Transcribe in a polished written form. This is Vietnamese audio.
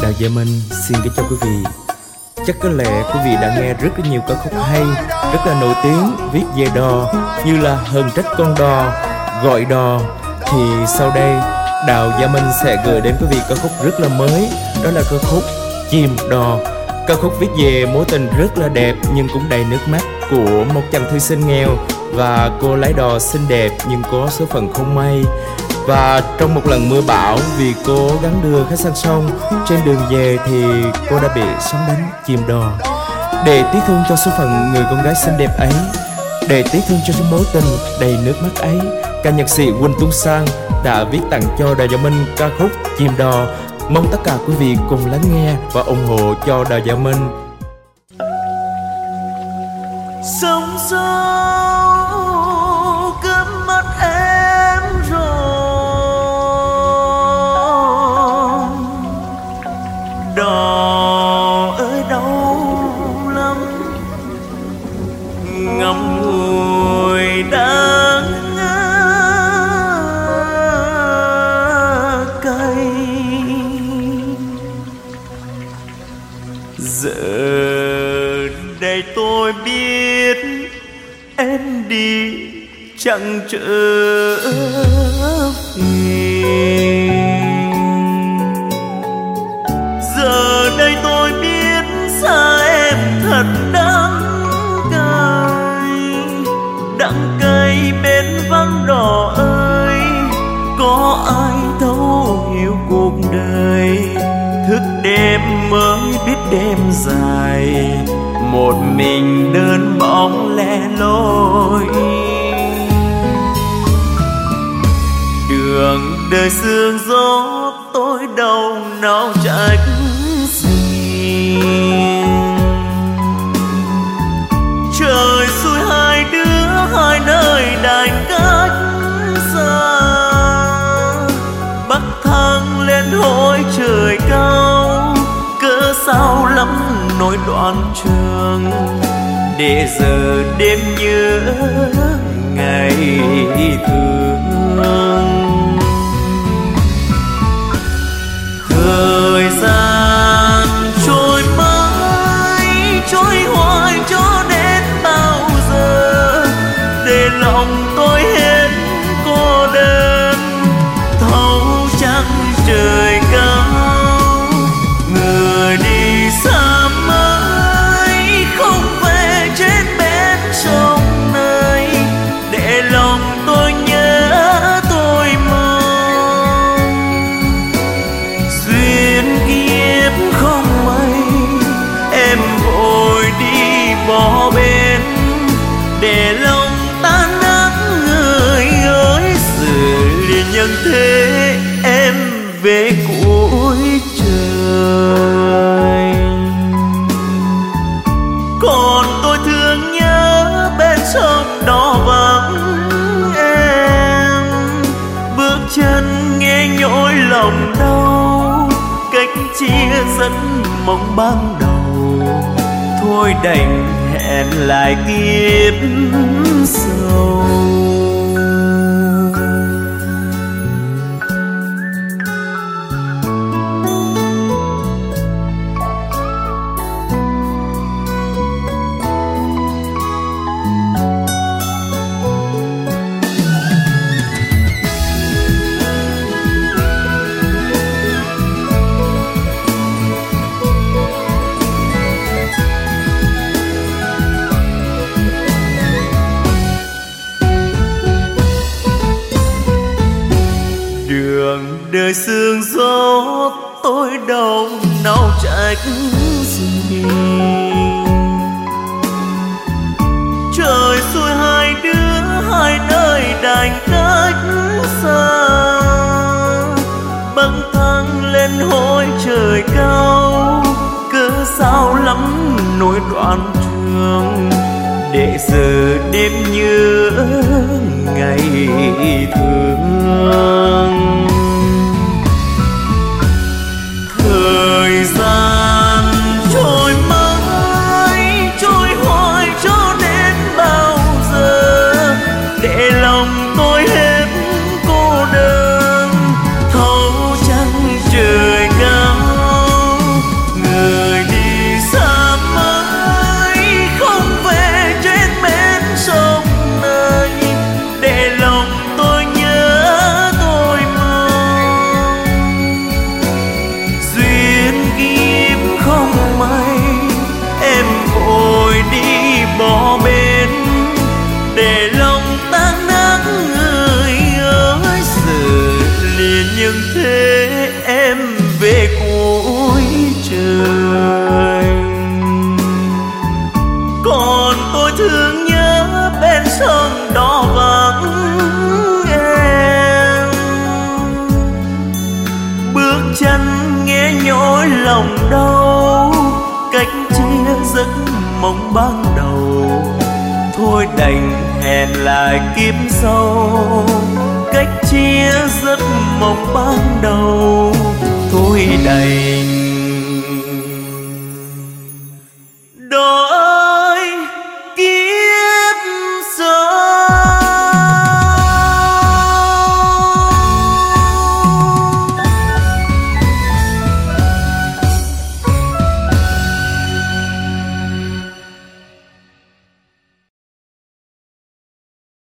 Đào Gia Minh xin kính chào quý vị. Chắc có lẽ quý vị đã nghe rất nhiều ca khúc hay, rất là nổi tiếng viết về đò, như là Hờn Trách Con Đò, Gọi Đò. Thì sau đây Đào Gia Minh sẽ gửi đến quý vị ca khúc rất là mới, đó là ca khúc Chìm Đò. Ca khúc viết về mối tình rất là đẹp nhưng cũng đầy nước mắt của một chàng thư sinh nghèo và cô lái đò xinh đẹp nhưng có số phận không may. Và trong một lần mưa bão, vì cố gắng đưa khách sang sông, trên đường về thì cô đã bị sóng đánh chìm đò. Để tiếc thương cho số phận người con gái xinh đẹp ấy, để tiếc thương cho mối tình đầy nước mắt ấy, ca nhạc sĩ Quỳnh Tuấn Sang đã viết tặng cho Đào Gia Minh ca khúc Chìm Đò. Mong tất cả quý vị cùng lắng nghe và ủng hộ cho Đào Gia Minh. Sóng gió cướp mất em rồi, đò ơi đau lắm, ngậm ngùi đắng cay. Giờ đây tôi biết em đi chẳng trở về. Giờ đây tôi biết xa em thật đắng cay bên vắng đò ơi. Có ai thấu hiểu cuộc đời, thức đêm mới biết đêm dài, một mình đơn bóng lẻ loi. Đường đời sương gió tôi đâu nào trách gì. Trời xui hai đứa hai nơi đành cách xa, Bắc thăng lên hối trời cao, cớ sao lắm nỗi đoạn trường, để giờ đêm nhớ ngày thương. Thời gian trôi mãi trôi hoài cho đến bao giờ, để lòng tôi hết cô đơn thấu trăng trời cao. Người đi xa mới không về trên bên sông này, để lòng tôi nhớ tôi mong. Duyên kiếp không may em vội đi bỏ bên, để lòng tan nát người ơi. Giờ nhân thế em về cuối trời, còn tôi thương nhớ bên sông đò vắng em. Bước chân nghe nhói lòng đau, cách chia dẫn mong ban đầu, thôi đành hẹn lại kiếp sau. Đời sương gió tôi đâu nào trách gì. Trời xui hai đứa hai nơi đành cách xa, băng thăng lên hối trời cao, cớ sao lắm nỗi đoạn trường, để giờ đêm nhớ ngày thương. Thời gian trôi mãi trôi hoài cho đến bao giờ, để lòng tôi hết cô đơn thấu trăng trời cao. nghe nhói lòng đau, cách chia giấc mộng ban đầu. Thôi đành hẹn lại kiếp sau, cách chia giấc mộng ban đầu. Thôi đành